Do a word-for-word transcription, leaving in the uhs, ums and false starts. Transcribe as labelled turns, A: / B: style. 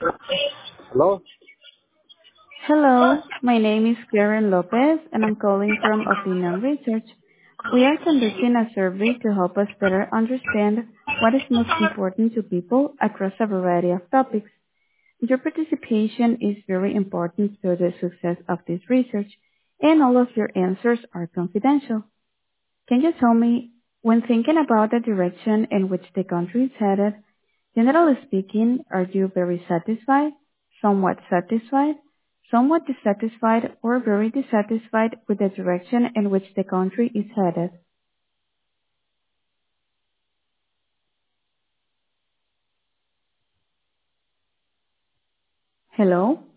A: Hello?
B: Hello, my name is Karen Lopez, and I'm calling from Opinion Research. We are conducting a survey to help us better understand what is most important to people across a variety of topics. Your participation is very important to the success of this research, and all of your answers are confidential. Can you tell me, when thinking about the direction in which the country is headed, generally speaking, are you very satisfied, somewhat satisfied, somewhat dissatisfied, or very dissatisfied with the direction in which the country is headed? Hello?